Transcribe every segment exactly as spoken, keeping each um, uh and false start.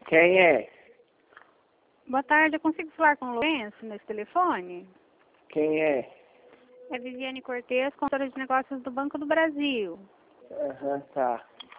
Quem é? Boa tarde, eu consigo falar com o Lourenço nesse telefone? Quem é? É Viviane Cortez, consultora de negócios do Banco do Brasil. Aham, tá.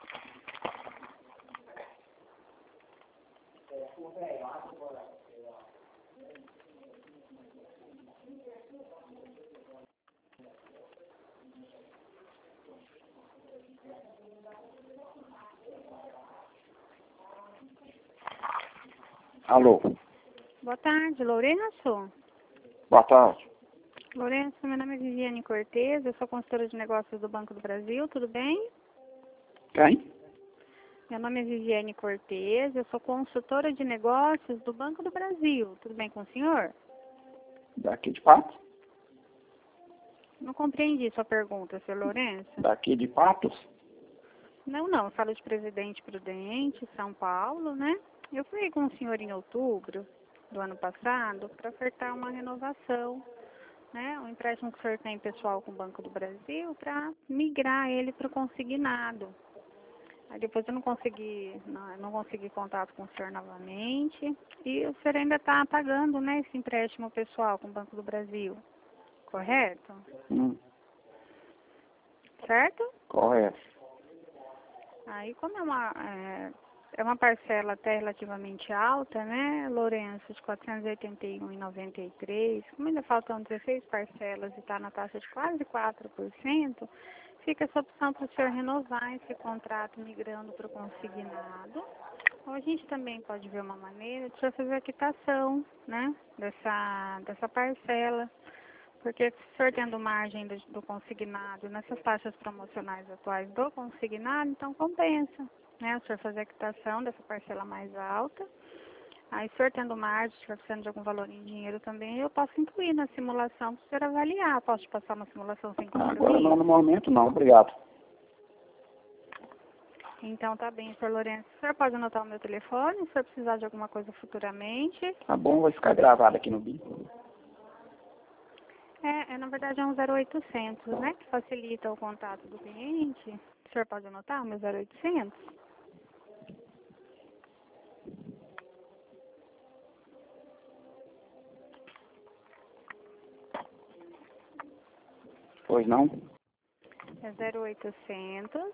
Alô? Boa tarde, Lourenço? Boa tarde. Lourenço, meu nome é Viviane Cortez, eu sou consultora de negócios do Banco do Brasil, tudo bem? Quem? Meu nome é Viviane Cortez, eu sou consultora de negócios do Banco do Brasil, tudo bem com o senhor? Daqui de Patos? Não compreendi sua pergunta, senhor Lourenço. Daqui de Patos? Não, não, falo de Presidente Prudente, São Paulo, né? Eu fui com o senhor em outubro do ano passado para ofertar uma renovação, né? O empréstimo que o senhor tem pessoal com o Banco do Brasil para migrar ele para o consignado. Aí depois eu não consegui, não, não consegui contato com o senhor novamente e o senhor ainda está pagando, né, esse empréstimo pessoal com o Banco do Brasil, correto? Hum, Certo? correto. Aí, como é uma, é, é uma parcela até relativamente alta, né, Lourenço, de quatrocentos e oitenta e um reais e noventa e três centavos, como ainda faltam dezesseis parcelas e está na taxa de quase quatro por cento, fica essa opção para o senhor renovar esse contrato migrando para o consignado. Ou a gente também pode ver uma maneira de o senhor fazer a quitação, né, dessa, dessa parcela. Porque o senhor tendo margem do, do consignado nessas taxas promocionais atuais do consignado, então compensa, né? O senhor fazer a quitação dessa parcela mais alta. Aí, o senhor tendo margem, se estiver precisando de algum valor em dinheiro também, eu posso incluir na simulação para o senhor avaliar. Posso te passar uma simulação sem Agora não, compromisso? no momento não, obrigado. Então, tá bem, senhor Lourenço. O senhor pode anotar o meu telefone, se o senhor precisar de alguma coisa futuramente. Tá bom, vai ficar gravado aqui no vídeo. É, é, na verdade é um zero oitocentos, né, que facilita o contato do cliente. O senhor pode anotar o meu zero oitocentos? Pois não? É zero oitocentos,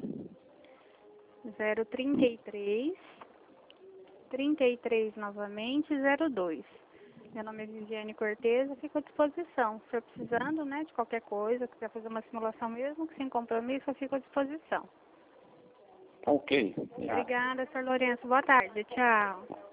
zero trinta e três, trinta e três novamente, zero dois. Meu nome é Viviane Cortez, eu fico à disposição. Se for precisando, né, de qualquer coisa, quiser fazer uma simulação mesmo, que sem compromisso, eu fico à disposição. Tá ok. Obrigado. Obrigada, senhor Lourenço. Boa tarde. Tchau.